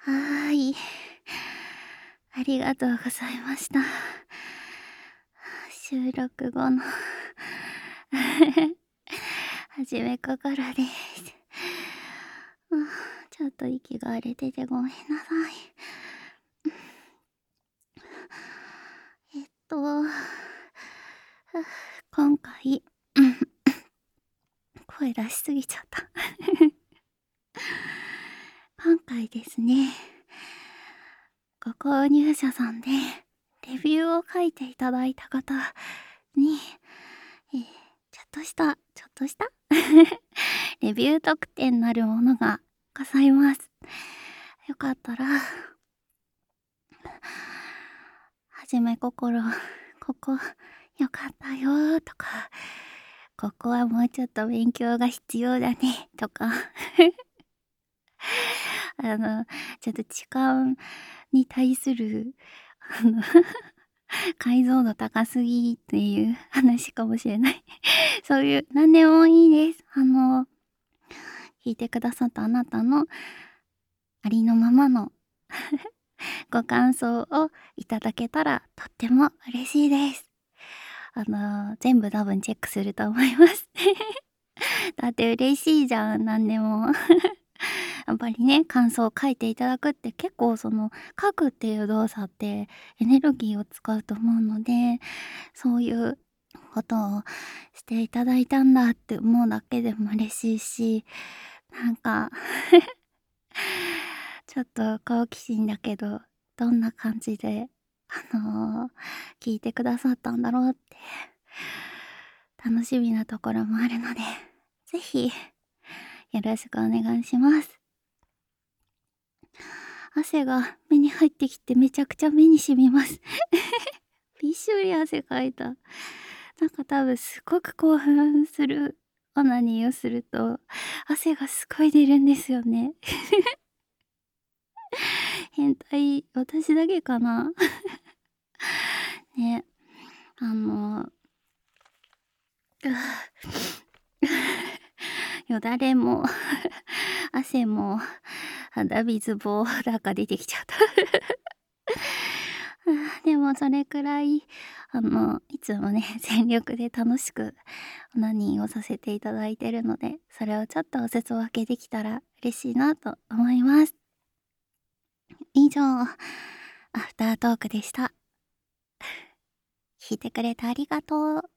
はーい。ありがとうございました。収録後の初めからです。ちょっと息が荒れててごめんなさい。えっと、今回、声出しすぎちゃった。今回ですね、ご購入者さんで、レビューを書いていただいた方に、ちょっとしたレビュー特典なるものがございます。よかったら、はじめ心、ここよかったよーとか、ここはもうちょっと勉強が必要だねとかちょっと痴漢に対する、解像度高すぎっていう話かもしれない。そういう何でもいいです。聞いてくださったあなたのありのままのご感想をいただけたらとっても嬉しいです。全部多分チェックすると思います。だって嬉しいじゃん、なんでも。やっぱりね、感想を書いていただくって結構書くっていう動作ってエネルギーを使うと思うので、そういうことをしていただいたんだって思うだけでも嬉しいし、なんかちょっと好奇心だけど、どんな感じで、聞いてくださったんだろうって、楽しみなところもあるので、ぜひ、よろしくお願いします。汗が目に入ってきてめちゃくちゃ目に染みます。びっしょり汗かいた。なんか多分すごく興奮するオナニーをすると、汗がすごい出るんですよね。変態、私だけかな。ね、あの、よだれも汗も鼻水棒なんか出てきちゃった。でもそれくらい、いつもね、全力で楽しくオナニーをさせていただいてるので、それをちょっとお裾分けできたら嬉しいなと思います。以上、アフタートークでした。聞いてくれてありがとう。